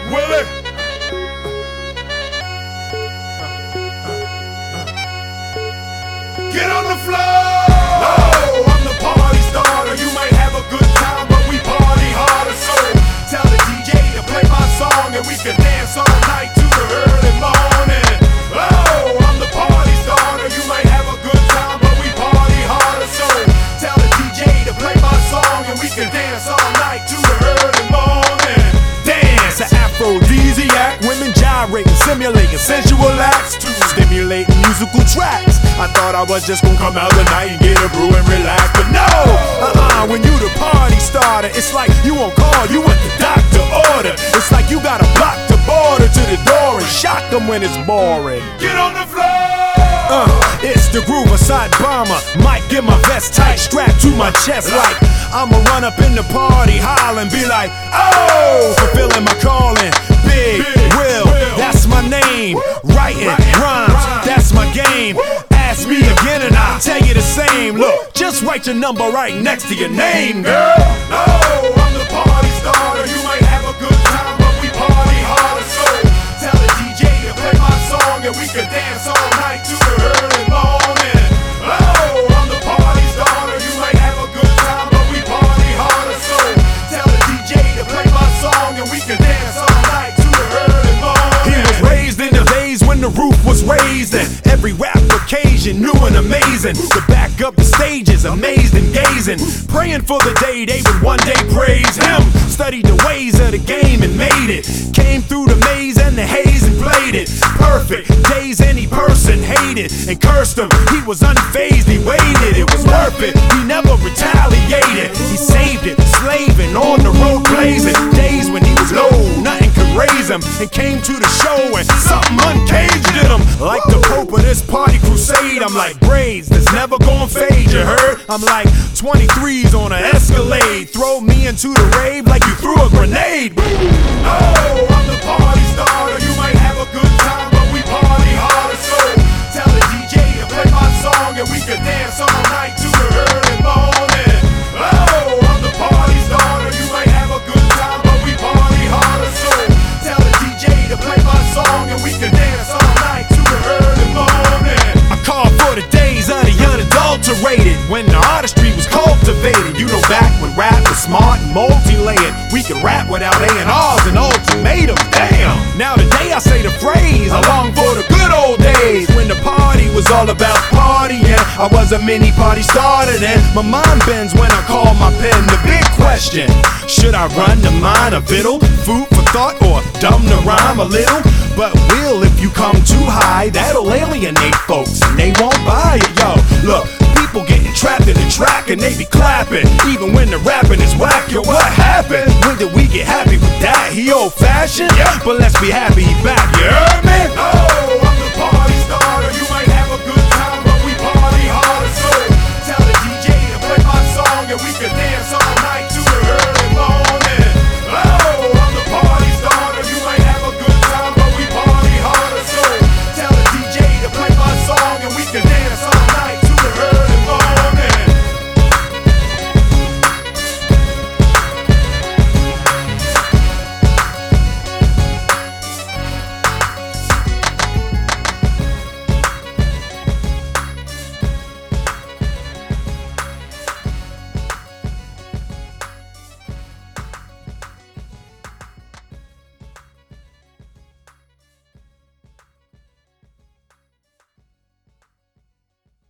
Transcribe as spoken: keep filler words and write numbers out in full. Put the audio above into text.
Willie. Get on the floor. Oh, I'm the party starter. You might have a good time, but we party harder. So tell the D J to play my song, and we can dance all night to the early morning. Oh, I'm the party starter. You might have a good time, but we party harder. So tell the D J to play my song, and we can dance all night to the early morning. Dance, an aphrodisiac, women gyrating, simulating sensual acts to stimulating musical tracks. I thought I was just gonna come out tonight and get a brew and relax, but no, uh-uh, when you the party starter, it's like you on call, you at the doctor order. It's like you gotta block the border to the door and shock them when it's boring. Get on the floor! Uh, it's the groove aside bomber. Might get my vest tight, strapped to my chest like I'ma run up in the party, holler and be like, oh, fulfilling my calling. Big, Big Will, Will, that's my name. Writing rhymes, that's my game. Ask me again and I'll tell you the same. Look, just write your number right next to your name, girl. No, I'm the party starter. You might have a good time, but we party harder. So tell the D J to play my song, and we can dance all night to the early morning. Oh, I'm the party starter. You might have a good time, but we party harder. So tell the D J to play my song, and we can dance all night to the early morning. He was raised in the days when the roof was raised, and every rap occasion new and amazing. To back up the stages, amazed and gazing, praying for the day they would one day praise him. Studied the ways of the game and made it. Came through the maze and the haze and played it. Perfect days any person hated and cursed him. He was unfazed, he waited, it was worth it. He never retaliated, he saved it. Slaving on the road blazing, days when he was low, nothing could raise him. And came to the show and something uncaged him. Like the Pope of this party crusade, I'm like braids that's never gonna fade, you heard? I'm like twenty-threes on an Escalade. Throw me into the rave like you threw a grenade. Oh, I'm the party starter. You might have a good time, but we party harder. So tell the D J to play my song, and we can dance all night to the early morning. Oh, I'm the party starter. You might have a good time, but we party harder. So tell the D J to play my song, and we can dance all night to the early morning. I call for the days of the unadulterated, when the artistry was cultivated. You know, back when rap was smart and multi-layered, we could rap without A and R's and ultimatums. Damn! Now today I say the phrase, I long for the good old days when the party was all about partying. I was a mini party starter then. My mind bends when I call my pen. The big question, should I run the mind a fiddle? Food for thought or dumb to rhyme a little? But will, if you come too high, that'll alienate folks and they won't buy it, yo. Look, people getting trapped in the track and they be clapping, even when the rapping is whack. Yo, what happened? When did we get happy with that? He old fashioned? Yeah. But let's be happy he back.